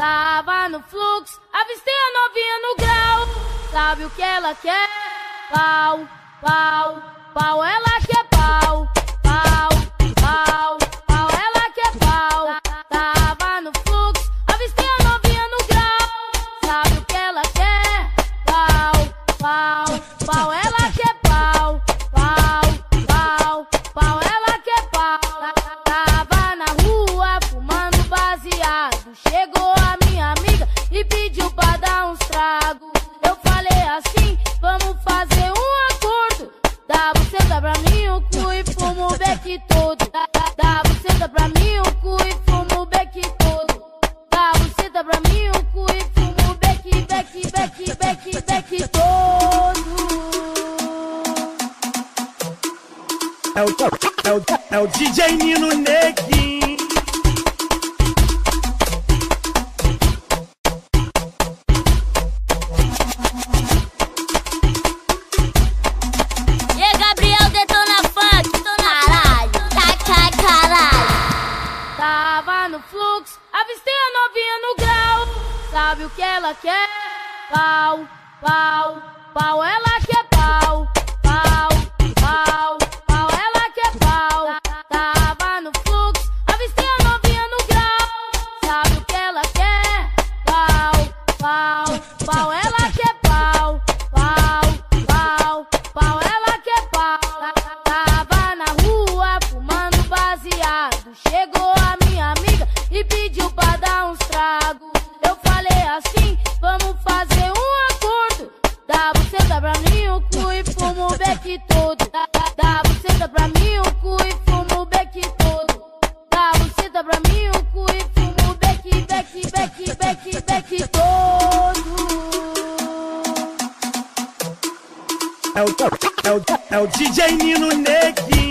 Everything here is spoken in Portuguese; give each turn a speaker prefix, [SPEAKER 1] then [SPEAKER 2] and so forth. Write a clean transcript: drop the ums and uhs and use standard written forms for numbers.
[SPEAKER 1] Tava no fluxo, avistei a novinha no grau. Sabe o que ela quer? Pau, pau, pau, ela quer pau. Pau, pau, pau, ela quer pau. Tava no fluxo, avistei a novinha no grau. Sabe o que ela quer? Pau, pau, pau, ela quer pau. Pau, pau, pau, ela quer pau. Tava na rua fumando baseado. Chegou a minha amiga e pediu pra dar uns tragos. Eu falei assim, vamos fazer um acordo. Dá buceta pra mim o cu e fumo o beck todo. Dá buceta pra mim o cu e fumo o beck todo. Dá buceta pra mim o cu e fumo o beck todo.
[SPEAKER 2] É o DJ Nino Neguinho.
[SPEAKER 3] E Gabriel detona funk, caralho, caralho.
[SPEAKER 1] Tava no fluxo, avistei a novinha no grau. Sabe o que ela quer? Pau, pau, pau, ela quer pau. Pau, pau, pau, ela quer pau. Tava no fluxo, avistei a novinha no grau. Sabe o que ela quer? Pau, pau, pau, ela quer pau. Pau, pau, pau, ela quer pau. Tava na rua fumando baseado. Chegou a minha amiga e pediu pra dar uns tragos. Eu falei assim, vamos fazer um acordo. Dá buceta pra mim o cu e fumo o beck todo. Dá buceta pra mim o cu e fumo o beck todo. Dá buceta pra mim o cu e fumo o beck todo.
[SPEAKER 2] É o DJ Nino Neguinho.